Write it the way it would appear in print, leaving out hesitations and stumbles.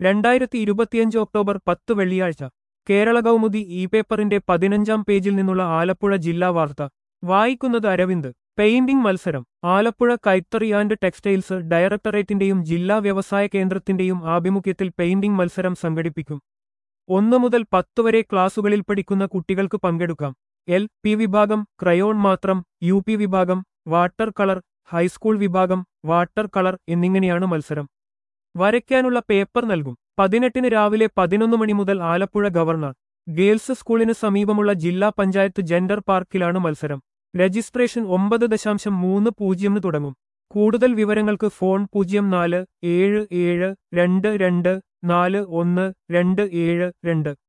2025 October 10 വെള്ളിയാഴ്ച Kerala Kaumudi E പേപ്പറിന്റെ 15-ാം പേജിൽ നിന്നുള്ള ആലപ്പുഴ ജില്ലാ വാർത്ത വായിക്കുന്നത് അരവിന്ദ്. പെയിന്റിംഗ് മത്സരം. ആലപ്പുഴ കൈത്തറി ആൻഡ് ടെക്സ്റ്റൈൽസ് ഡയറക്ടറേറ്റിന്റെയും ജില്ലാ വ്യവസായ കേന്ദ്രത്തിന്റെയും ആഭിമുഖ്യത്തിൽ പെയിന്റിംഗ് മത്സരം സംഘടിപ്പിക്കും. 1 മുതൽ 10 വരെ ക്ലാസുകളിൽ പഠിക്കുന്ന കുട്ടികൾക്ക് പങ്കെടുക്കാം. LP വിഭാഗം ക്രയോൺ മാത്രം, UP വിഭാഗം വാട്ടർ കളർ, ഹൈസ്കൂൾ വിഭാഗം വാട്ടർ കളർ എന്നിങ്ങനെയാണ് മത്സരം. വരയ്ക്കാനുള്ള പേപ്പർ നൽകും. 18-ന് രാവിലെ 11 മണി മുതൽ ആലപ്പുഴ ഗവർണർ ഗേൾസ് സ്കൂളിന് സമീപമുള്ള ജില്ലാ പഞ്ചായത്ത് ജെൻഡർ പാർക്കിലാണ് മത്സരം. രജിസ്ട്രേഷൻ 9:30 തുടങ്ങും. കൂടുതൽ വിവരങ്ങൾക്ക് ഫോൺ 04-772241-272.